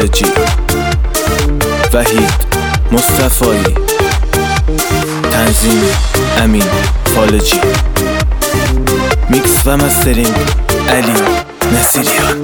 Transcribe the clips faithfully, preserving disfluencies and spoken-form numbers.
فالجی، وحید مصطفایی، تنظیم امین فالجی، میکس و مسترینگ علی نصیریان.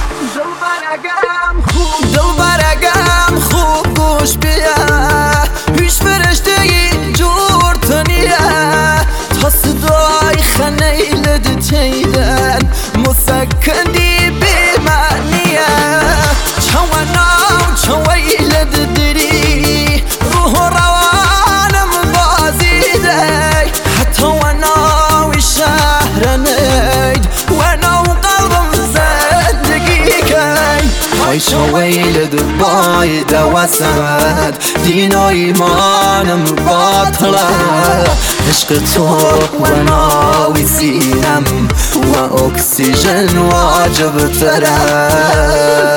دل برگم خوب گوش بیا، هیچ فرشته‌ای جور نیه، تا صدای خنیل تیدن مسکندی بی‌معنیه، چوانو چویل دری روح و روانم بازیده، حتی وناوی شهر نید وناو قلبم زندگی کی، های چویل دبای دوسد دین و ایمانم باطله، عشق تو وناوی سینم و اکسیژن واجب تره.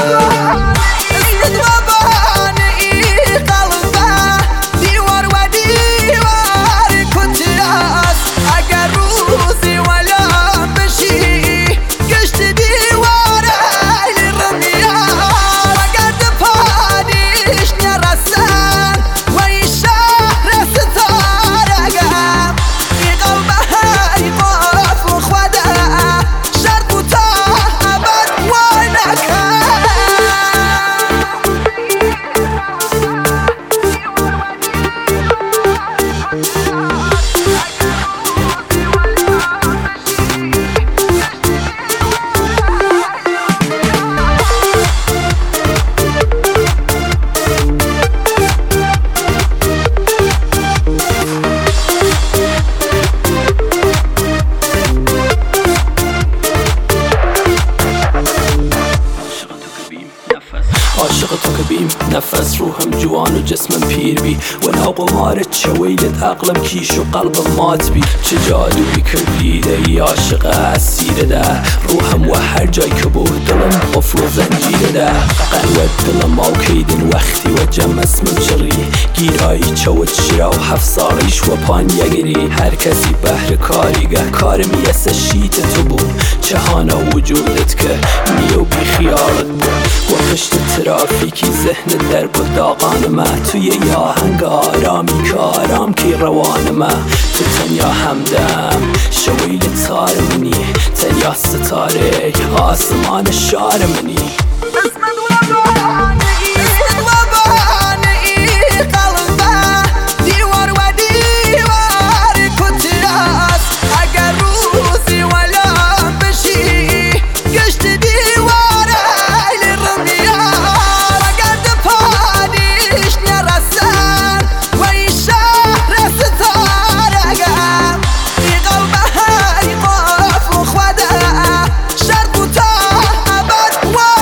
عاشق تو که بیم نفس، روحم جوان و جسمم پیر بی، و ناقمارت چویلت عقلم کیش و قلبم مات بی، چه جادوی کردی ده ای عاشق اسیره ده، روحم و هر جای که بود دلم قفل و زنجیره ده، قلوت دلم آوکیدن وقتی و جمع اسمم چری، گیرایی چوت شرا و هفت سالیش و پان یگری، هر کسی بهر کاریگه کار میسه شیت تو بود، چهانا وجودت که میو بی خیالت بود، و پشت ترافیکی ذهن در بود داغان من، توی یه آهنگ آرامی که آرام کی روان من، تو تنیا همدم شویل تار منی، تنیا ستاره آسمان شار منی.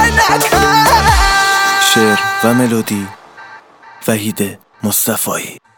شعر و ملودی وحید مصطفایی.